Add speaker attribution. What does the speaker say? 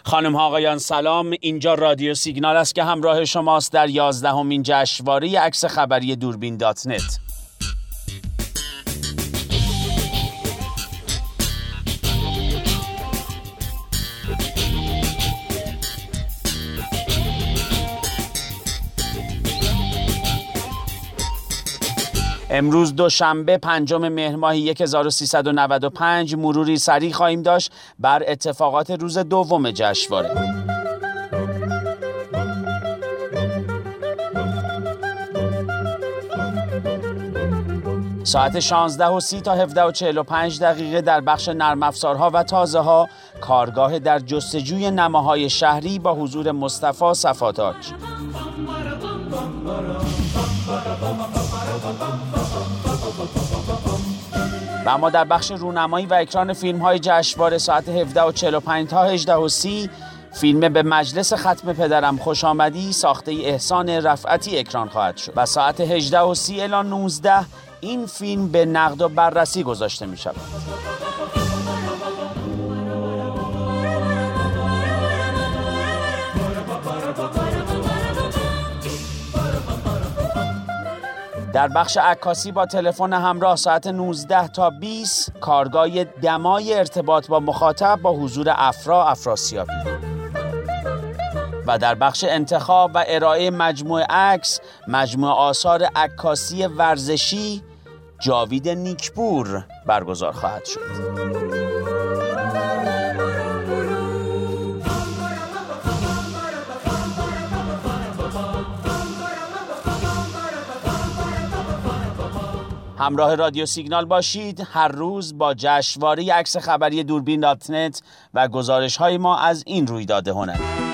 Speaker 1: خانم ها آقایان سلام، اینجا رادیو سیگنال است که همراه شماست در 11مین جشنواره عکس خبری دوربین دات نت. امروز دوشنبه 5 مهر ماه 1395 مروری سریع خواهیم داشت بر اتفاقات روز دوم جشنواره. ساعت 16:30 تا 17:45 در بخش نرم افزارها و تازه ها کارگاه در جستجوی نماهای شهری با حضور مصطفی صفاتاج. و اما در بخش رونمایی و اکران فیلم های جشنواره ساعت 17:45 تا 18:30 فیلم به مجلس ختم پدرم خوش آمدی ساخته احسان رفعتی اکران خواهد شد و ساعت 18:30 الی 19 این فیلم به نقد و بررسی گذاشته می شود. در بخش عکاسی با تلفن همراه ساعت 19 تا 20 کارگاه دمای ارتباط با مخاطب با حضور افراسیابی. و در بخش انتخاب و ارائه مجموعه عکس مجموعه آثار عکاسی ورزشی جاوید نیکپور برگزار خواهد شد. همراه رادیو سیگنال باشید، هر روز با جشنواره عکس خبری دوربین دات نت و گزارش های ما از این رویداد هنری.